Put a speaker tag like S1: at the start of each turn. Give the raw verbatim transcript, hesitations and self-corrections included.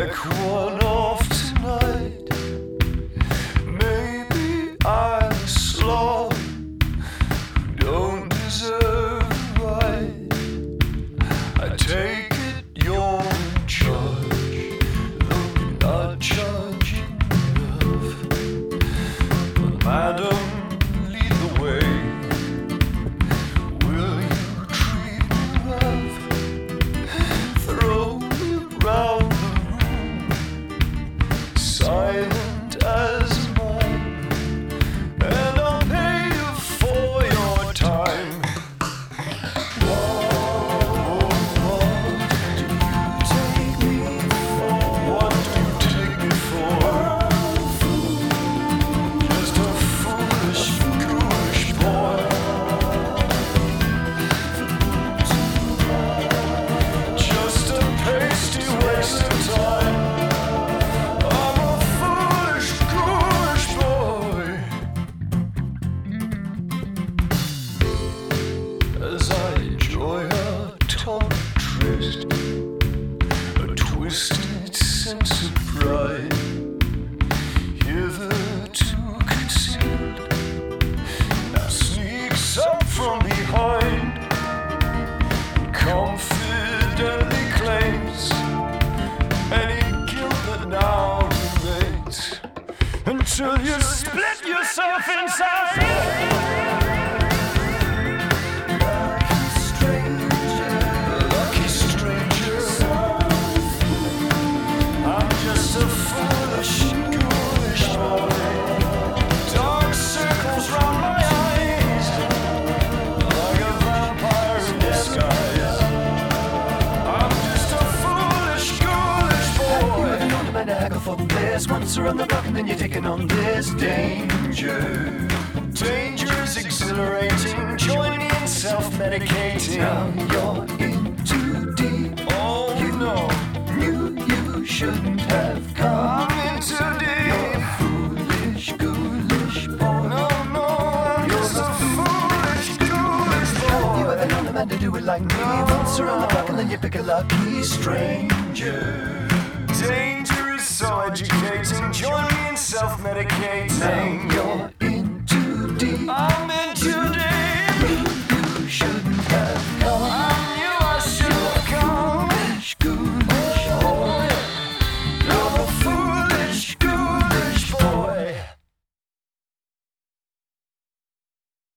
S1: Check one off tonight. Maybe I'm a slob who don't deserve a right. I take it you're in charge, though you're not charging enough. But madam, lead the way. Will you treat me rough? Throw me round the room, silent as mine, and I'll pay you for your time. What do you take me for? What do you take me for? Just a foolish, ghoulish boy. Just a pasty waste of time. I'm a foolish, ghoulish boy. As I enjoy our talk tryst, a twisted sense of pride, hitherto concealed, now sneaks up from behind and confidently claims any guilt that now remains until you split yourself inside. Lucky stranger, I'm just a foolish, ghoulish boy. Dark circles round my eyes, like a vampire in disguise. I'm just a foolish, ghoulish boy. You've been on the man to haggle for this. Once around the block and then you're taking on this danger. Danger is exhilarating. Join me in self-medicating. Now you're in too deep. Oh no, knew you shouldn't have come. I'm in too deep. You're foolish, ghoulish boy. No, no, I'm just a foolish, ghoulish boy. You haven't known a man to do it like me. Once around the block and then you pick a lucky stranger. Danger is so educating. Join me in self-medicating.